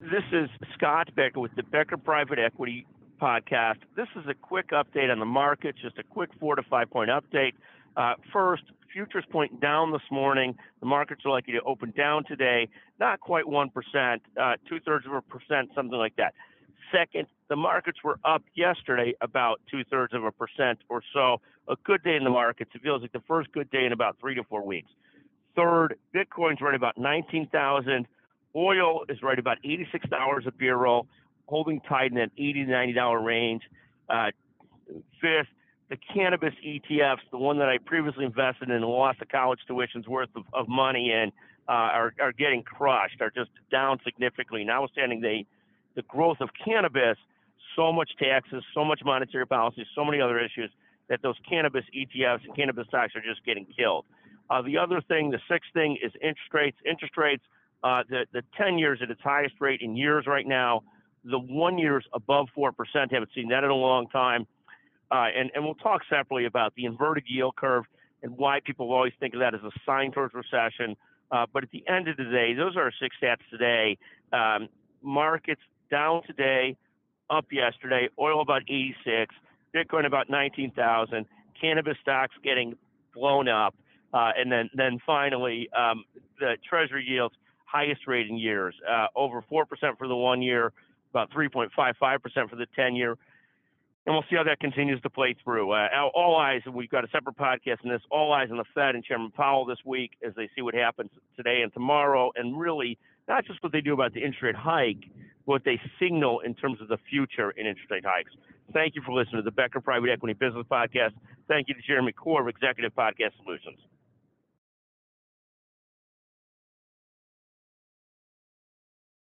This is Scott Becker with the Becker Private Equity Podcast. This is a quick update on the market, just a quick 4 to 5 point update. First, futures point down this morning. The markets are likely to open down today, not quite 1%, 2/3%, something like that. Second, the markets were up yesterday about 2/3% or so. A good day in the markets. It feels like the first good day in about 3 to 4 weeks. Third, Bitcoin's right about 19,000. Oil is right about $86 a barrel, holding tight in that $80 to $90 range. Fifth, the cannabis ETFs, the one that I previously invested in and lost the college tuition's worth of money in, are getting crushed, are just down significantly. Notwithstanding the growth of cannabis, so much taxes, so much monetary policy, so many other issues that those cannabis ETFs and cannabis stocks are just getting killed. The other thing, the sixth thing is interest rates. Interest rates, the 10 years at its highest rate in years right now. The 1 year's above 4%. Haven't seen that in a long time. And we'll talk separately about the inverted yield curve and why people always think of that as a sign towards recession. But at the end of the day, those are our six stats today. Markets down today, up yesterday. Oil about 86, Bitcoin about 19,000, cannabis stocks getting blown up, and then finally the Treasury yields highest rate in years, over 4% for the 1 year, about 3.55% for the 10-year. And we'll see how that continues to play through. All eyes, and we've got a separate podcast on this, all eyes on the Fed and Chairman Powell this week as they see what happens today and tomorrow, and really not just what they do about the interest rate hike, but what they signal in terms of the future in interest rate hikes. Thank you for listening to the Becker Private Equity Business Podcast. Thank you to Jeremy Core of Executive Podcast Solutions.